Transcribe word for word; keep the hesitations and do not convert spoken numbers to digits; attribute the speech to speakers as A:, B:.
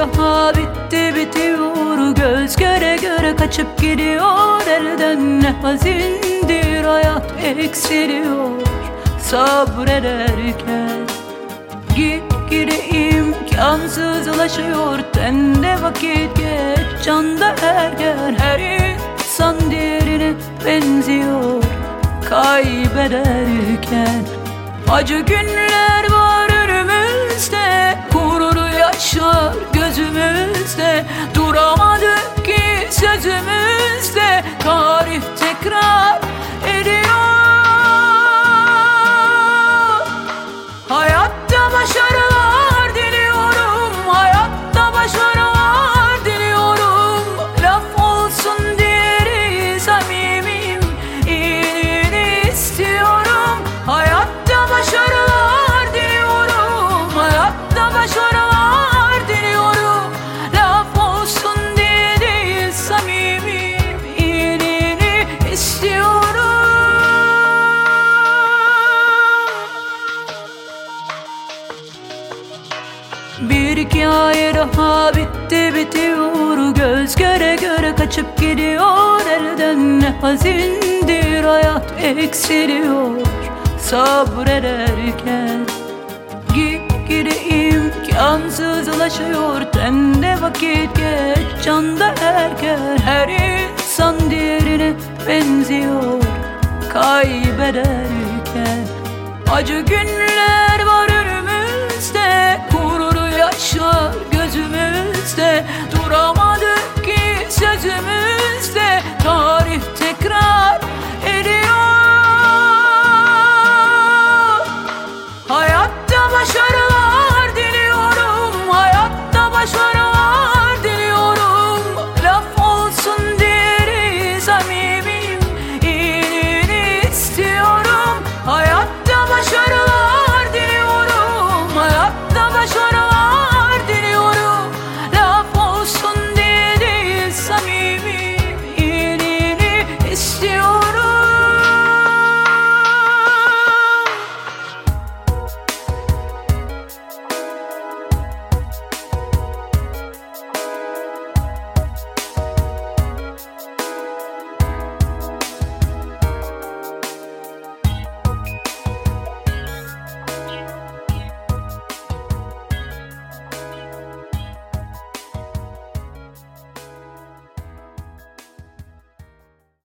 A: daha bitti bitiyor. Göz göre göre kaçıp gidiyor elden. Ne hazindir hayat eksiliyor sabrederken. Gitgide imkansızlaşıyor tende vakit geç, canda erken. Her insan diğerine benziyor kaybederken. Acı günler var önümüzde, gurur yaşlar gözümüzde. Duramadık ki sözümüzde, tarih tekrar ediyor. Hayatta başarılar diliyorum, hayatta başarılar diliyorum. Laf olsun diğeri samimiyim, iyiliğini istiyorum. Hayatta başarılar diliyorum, hayatta başarılar diliyorum. Laf olsun diye değil samimiyim, iyiliğini istiyorum. Bir hikaye daha bitti bitiyor. Göz göre göre kaçıp gidiyor elden. Ne hazindir hayat eksiliyor sabrederken. Gitgide imkansızlaşıyor tende vakit geç, canda erken. Her insan diğerine benziyor kaybederken. Acı günler var önümüzde, gurur yaşlar gözümüzde. Duram